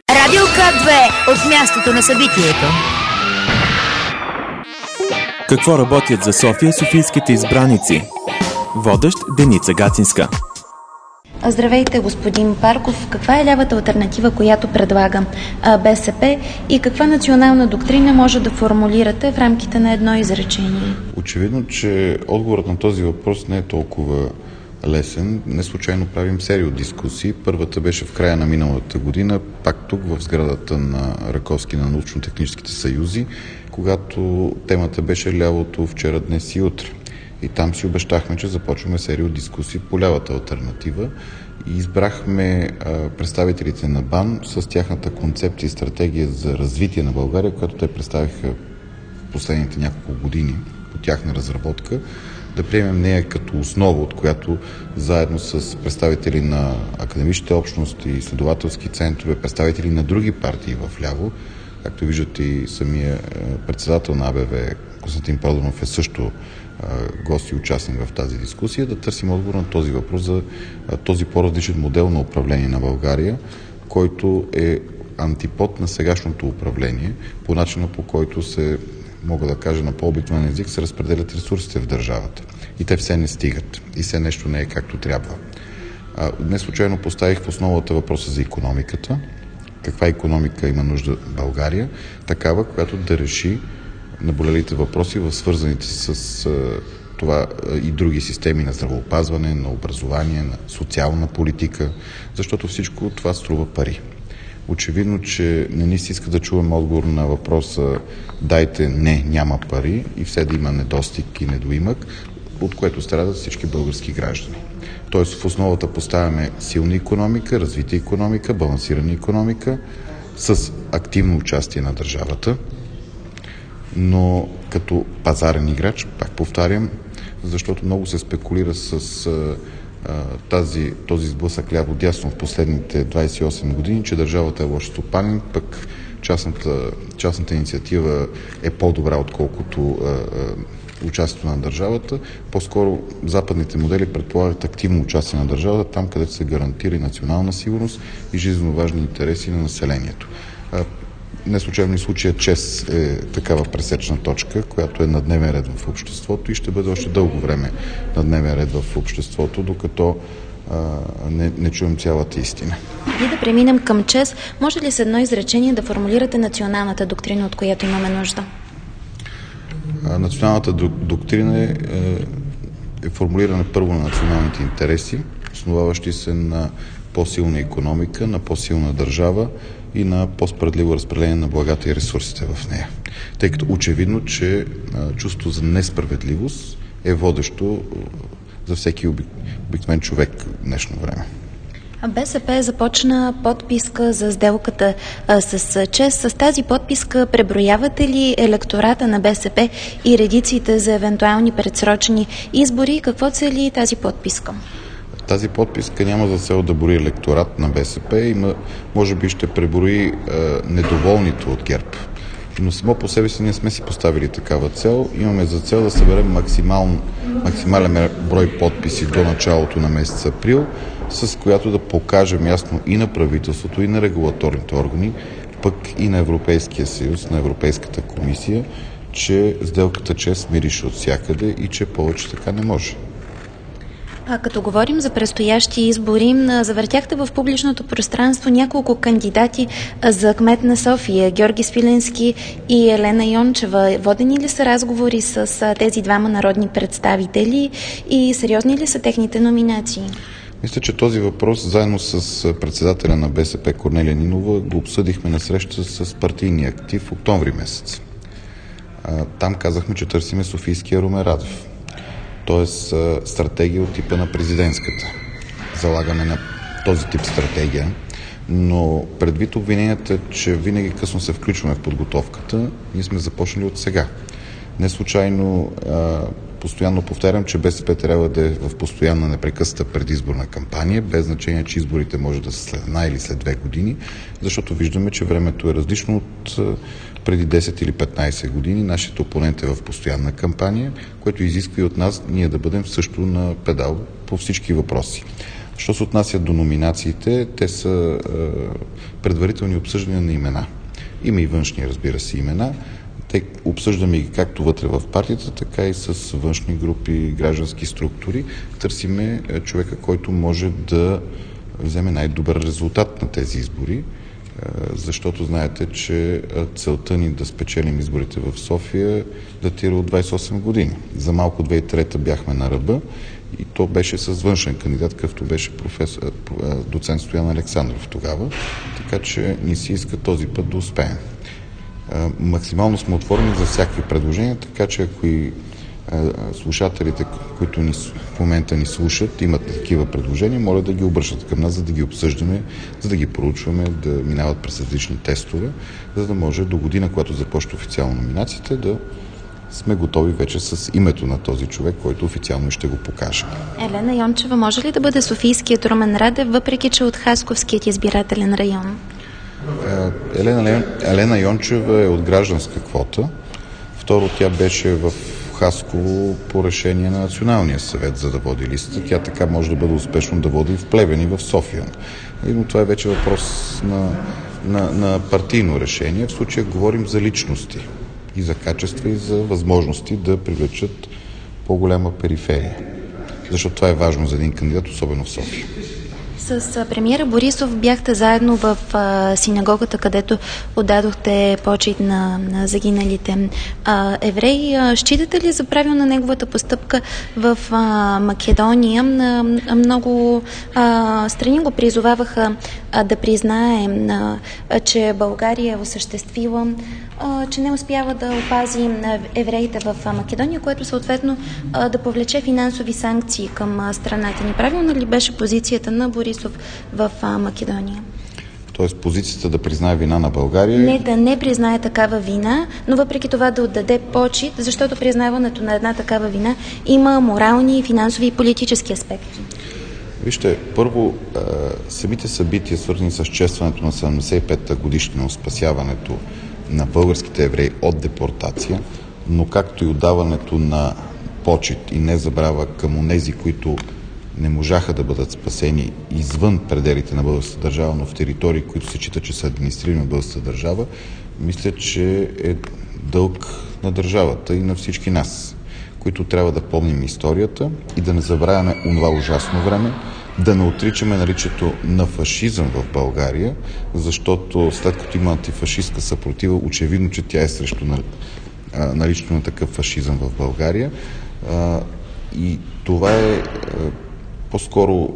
Радио К2 от мястото на събитието. Какво работят за София софийските избраници? Водещ Деница Гацинска. Здравейте, господин Парков. Каква е лявата алтернатива, която предлага БСП и каква национална доктрина може да формулирате в рамките на едно изречение? Очевидно, че отговорът на този въпрос не е толкова лесен. Не случайно правим серия от дискусии. Първата беше в края на миналата година, пак тук в сградата на Раковски на научно-техническите съюзи, когато темата беше лявото вчера, днес и утре. И там си обещахме, че започваме серия от дискусии по лявата алтернатива и избрахме представителите на БАН с тяхната концепция и стратегия за развитие на България, която те представиха в последните няколко години по тяхна разработка, да приемем нея като основа, от която заедно с представители на академичните общности, изследователски центрове, представители на други партии в ляво, както виждате и самия председател на АБВ Константин Проданов е също гост и участник в тази дискусия, да търсим отговор на този въпрос за този по-различен модел на управление на България, който е антипод на сегашното управление, по начина по който се, мога да кажа на по-обикновен език, се разпределят ресурсите в държавата. И те все не стигат. И все нещо не е както трябва. Днес случайно поставих в основата въпроса за икономиката. Каква икономика има нужда България? Такава, която да реши наболелите въпроси в свързаните с това и други системи на здравеопазване, на образование, на социална политика, защото всичко това струва пари. Очевидно, че не ни се иска да чуваме отговор на въпроса дайте, не, няма пари и все да има недостиг и недоимък, от което страдат всички български граждани. Тоест в основата поставяме силна икономика, развита икономика, балансирана икономика с активно участие на държавата, но като пазарен играч, пак повтарям, защото много се спекулира с този сблъсък ляво-дясно в последните 28 години, че държавата е лош стопанин, пък частната инициатива е по-добра, отколкото участието на държавата. По-скоро западните модели предполагат активно участие на държавата там, където се гарантира и национална сигурност и жизненно важни интереси на населението. Не случайно и случая ЧЕЗ е такава пресечна точка, която е на дневен ред в обществото и ще бъде още дълго време на дневен ред в обществото, докато не чуем цялата истина. И да преминем към ЧЕЗ, може ли с едно изречение да формулирате националната доктрина, от която имаме нужда? Националната доктрина е формулирана първо на националните интереси, основаващи се на по-силна икономика, на по-силна държава и на по-справедливо разпределение на благата и ресурсите в нея. Тъй като очевидно, че чувство за несправедливост е водещо за всеки обикновен човек в днешно време. БСП започна подписка за сделката с ЧЕЗ. С тази подписка преброявате ли електората на БСП и редиците за евентуални предсрочни избори? Какво цели тази подписка? Тази подписка няма за цел да брои електорат на БСП, може би ще преброи недоволните от ГЕРБ. Но само по себе си ние сме си поставили такава цел. Имаме за цел да съберем максимален брой подписи до началото на месец април, с която да покажем ясно и на правителството, и на регулаторните органи, пък и на Европейския съюз, на Европейската комисия, че сделката ЧЕЗ мирише от всякъде и че повече така не може. Като говорим за предстоящи избори, завъртяхте в публичното пространство няколко кандидати за кмет на София, Георги Свиленски и Елена Йончева. Водени ли са разговори с тези двама народни представители и сериозни ли са техните номинации? Мисля, че този въпрос заедно с председателя на БСП Корнелия Нинова го обсъдихме на среща с партийния актив в октомври месец. Там казахме, че търсиме софийския Румен Радев. Тоест стратегия от типа на президентската. Залагане на този тип стратегия. Но предвид обвиненията, че винаги късно се включваме в подготовката, ние сме започнали от сега. Не случайно постоянно повтарям, че БСП трябва да е в постоянна непрекъсната предизборна кампания, без значение, че изборите може да са след една или след 2 години, защото виждаме, че времето е различно от преди 10 или 15 години. Нашият опонент е в постоянна кампания, което изисква и от нас ние да бъдем също на педал по всички въпроси. Що се отнася до номинациите, те са предварителни обсъждания на имена. Има и външни, разбира се, имена. Те обсъждаме ги както вътре в партията, така и с външни групи, граждански структури. Търсиме човека, който може да вземе най-добър резултат на тези избори, защото знаете, че целта ни да спечелим изборите в София датира от 28 години. За малко 2003 бяхме на ръба и то беше с външен кандидат, какъвто беше доцент Стоян Александров тогава, така че ни се иска този път да успеем. Максимално сме отворени за всякакви предложения, така че ако и слушателите, които в момента ни слушат, имат такива предложения, моля да ги обръщат към нас, за да ги обсъждаме, за да ги проучваме, да минават през различни тестове, за да може до година, когато започне официално номинациите, да сме готови вече с името на този човек, който официално ще го покаже. Елена Йончева може ли да бъде софийският Румен Радев, въпреки че от Хасковският избирателен район? Елена Йончева е от гражданска квота. Второ, тя беше в Хасково по решение на Националния съвет, за да води листата. Тя така може да бъде успешно да води и в Плевен и в София. Но това е вече въпрос на партийно решение. В случая говорим за личности и за качества и за възможности да привлечат по-голяма периферия. Защото това е важно за един кандидат, особено в София. С премиера Борисов бяхте заедно в синагогата, където отдадохте почит на загиналите евреи. Считате ли за правилна неговата постъпка в Македония? Много страни го призоваваха да признае, че България е осъществила, че не успява да опази евреите в Македония, което съответно да повлече финансови санкции към страната ни. Правилна ли беше позицията на Борисов в Македония? Тоест позицията да признае вина на България? Не, да не признае такава вина, но въпреки това да отдаде почит, защото признаването на една такава вина има морални, финансови и политически аспекти. Вижте, първо, самите събития, свързани с честването на 75-та годишнина от спасяването на българските евреи от депортация, но както и отдаването на почит и незабрава към онези, които не можаха да бъдат спасени извън пределите на българската държава, но в територии, които се считат, че са администрирани от българската държава, мисля, че е дълг на държавата и на всички нас, които трябва да помним историята и да не забравяме онова ужасно време, да не отричаме наличието на фашизъм в България, защото след като има антифашистка съпротива, очевидно, че тя е срещу наличието на такъв фашизъм в България. И това е по-скоро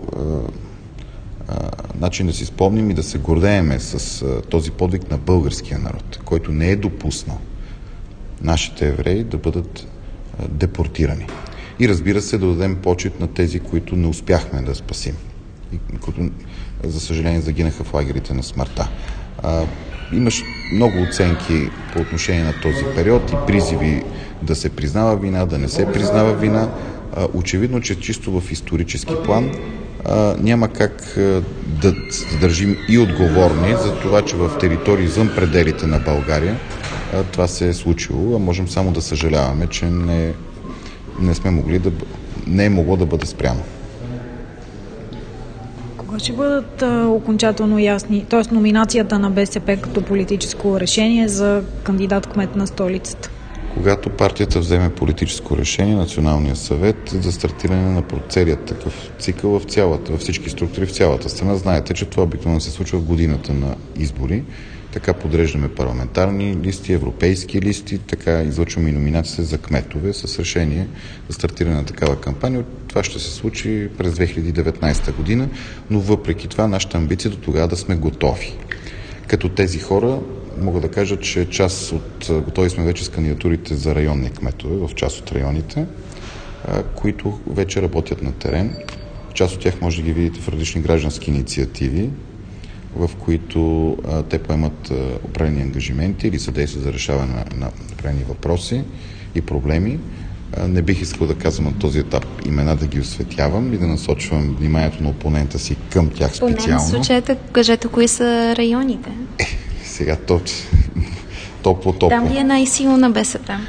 начин да си спомним и да се гордееме с този подвиг на българския народ, който не е допуснал нашите евреи да бъдат депортирани. И разбира се, да дадем почит на тези, които не успяхме да спасим и които, за съжаление, загинаха в лагерите на смъртта. Имаш много оценки по отношение на този период и призиви да се признава вина, да не се признава вина. Очевидно, че чисто в исторически план няма как да държим и отговорни за това, че в територии извън пределите на България това се е случило, а можем само да съжаляваме, че не сме могли не е могло да бъде спряно. Кога ще бъдат окончателно ясни, т.е. номинацията на БСП като политическо решение за кандидат-кмет на столицата? Когато партията вземе политическо решение, Националния съвет за стартиране на целият такъв цикъл във всички структури в цялата страна. Знаете, че това обикновено се случва в годината на избори. Така подреждаме парламентарни листи, европейски листи, така излъчваме и номинациите за кметове с решение за стартиране на такава кампания. Това ще се случи през 2019 година, но въпреки това нашата амбиция до тогава да сме готови. Като тези хора мога да кажа, че готови сме вече с кандидатурите за районни кметове в част от районите, които вече работят на терен. Част от тях може да ги видите в различни граждански инициативи, в които те поемат определени ангажименти или съдействат за решаване на определени въпроси и проблеми. Не бих искал да казвам на този етап имена да ги осветявам и да насочвам вниманието на опонента си към тях специално. Поне в случаята кажете кои са районите. Сега топло. Там ли е най-силна БСП?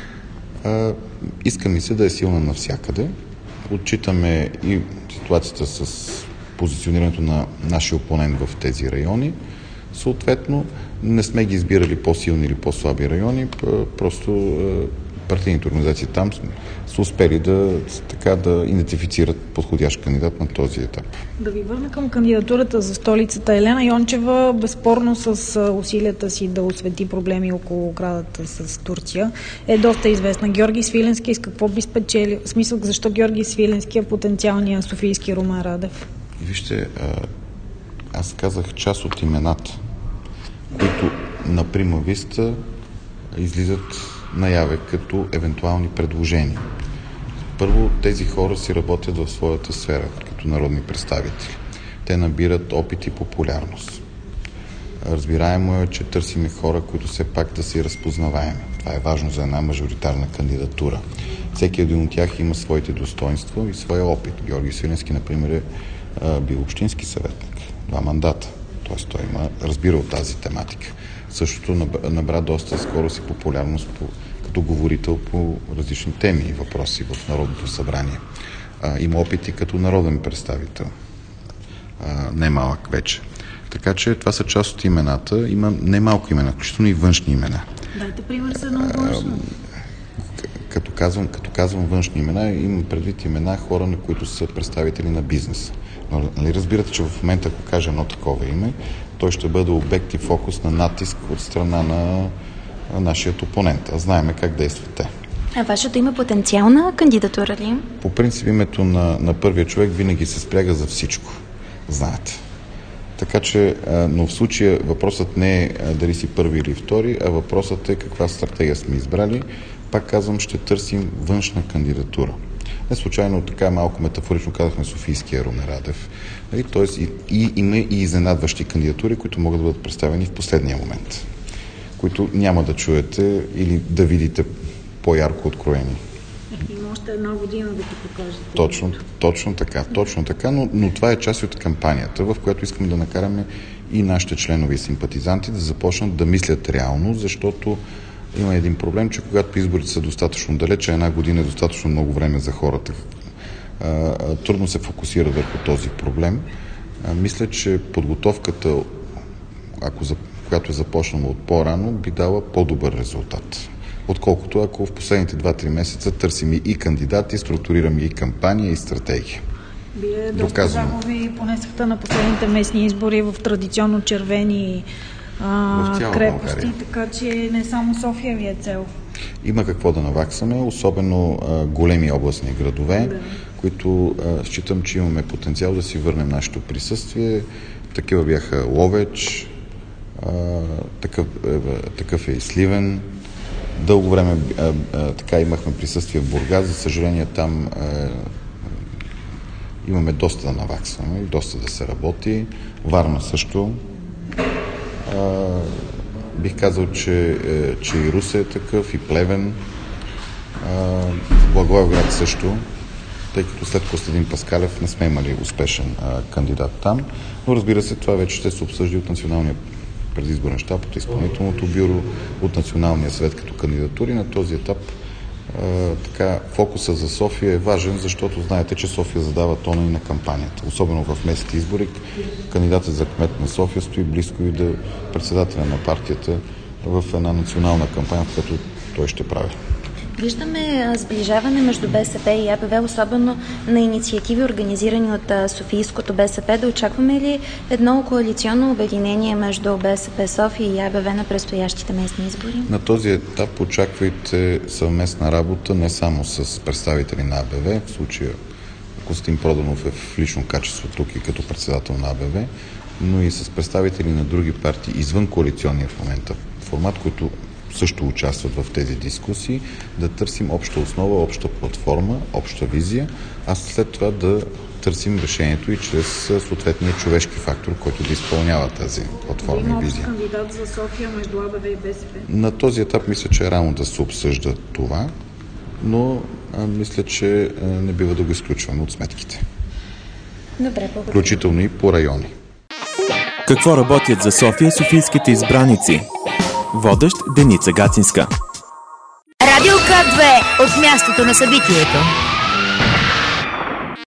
Иска ми се да е силна навсякъде. Отчитаме и ситуацията с позиционирането на нашия опонент в тези райони. Съответно, не сме ги избирали по-силни или по-слаби райони, просто партийните организации там са успели да идентифицират подходящ кандидат на този етап. Да ви върна към кандидатурата за столицата. Елена Йончева, безспорно с усилията си да освети проблеми около оградата с Турция, е доста известна. Георги Свиленски с какво би спечели? В смисъл, защо Георги Свиленски е потенциалният софийски Румен Радев? Вижте, аз казах част от имената, които на прима виста излизат наяве като евентуални предложения. Първо, тези хора си работят в своята сфера като народни представители. Те набират опит и популярност. Разбираемо е, че търсиме хора, които все пак да си разпознаваеми. Това е важно за една мажоритарна кандидатура. Всеки един от тях има своите достоинства и своя опит. Георги Свиленски, например, е бил общински съветник. 2 мандата. Тоест той разбира от тази тематика. Същото набра доста скоро си популярност като говорител по различни теми и въпроси в Народното събрание. Има опити като народен представител. Не малък вече. Така че това са част от имената. Има немалко имена, включително и външни имена. Дайте пример с едно външно. Като казвам външни имена, имам предвид имена хора, на които са представители на бизнеса. Нали разбирате, че в момента, ако кажа едно такова име, той ще бъде обект и фокус на натиск от страна на нашия опонент. А знаеме как действат те. А вашето има потенциална кандидатура ли? По принцип името на първия човек винаги се спряга за всичко. Знаете. Така че, но в случая въпросът не е дали си първи или втори, а въпросът е каква стратегия сме избрали. Пак казвам, ще търсим външна кандидатура. Не случайно така малко метафорично казахме Софийския Румен Радев. Тоест има и изненадващи кандидатури, които могат да бъдат представени в последния момент, които няма да чуете или да видите по-ярко откроени. Има още 1 година да ти покажете. Точно така, но това е част от кампанията, в която искаме да накараме и нашите членове и симпатизанти да започнат да мислят реално, защото има един проблем, че когато изборите са достатъчно далече, 1 година е достатъчно много време за хората. Трудно се фокусира върху този проблем. Мисля, че подготовката, която е започнала от по-рано, би дала по-добър резултат. Отколкото ако в последните 2-3 месеца търсим и кандидати, структурираме и кампания, и стратегия. Вие доста загуби понесахте на последните местни избори в традиционно червени крепости, България. Така че не само София ви е цел. Има какво да наваксаме, особено големи областни градове, които считам, че имаме потенциал да си върнем нашето присъствие. Такива бяха Ловеч, такъв е и Сливен. Дълго време така имахме присъствие в Бургас. За съжаление там имаме доста да наваксваме, доста да се работи. Варна също. Бих казал, че и Русе е такъв, и Плевен. Благоевград също, тъй като след Костадин Паскалев не сме имали успешен кандидат там. Но разбира се, това вече ще се обсъжда от Националния предизборен щаб, от Изпълнителното бюро, от Националния съвет като кандидатури. На този етап фокуса за София е важен, защото знаете, че София задава тона и на кампанията. Особено в местните избори. Кандидатът за кмет на София стои близко и до председателя на партията в една национална кампания, в която той ще прави. Виждаме сближаване между БСП и АБВ, особено на инициативи, организирани от Софийското БСП. Да очакваме ли едно коалиционно обединение между БСП София и АБВ на предстоящите местни избори? На този етап очаквайте съвместна работа не само с представители на АБВ, в случая Костин Проданов е в лично качество тук и като председател на АБВ, но и с представители на други партии извън коалиционния в момента формат, които също участват в тези дискусии, да търсим обща основа, обща платформа, обща визия, а след това да търсим решението и чрез съответния човешки фактор, който да изпълнява тази платформа и визия. Има кандидат за София между АБВ и БСП? На този етап мисля, че е рано да се обсъжда това, но мисля, че не бива да го изключваме от сметките. Добре, благодаря. Включително и по райони. Какво работят за София софийските избраници? Водещ Деница Гацинска. Радио К2 от мястото на събитието.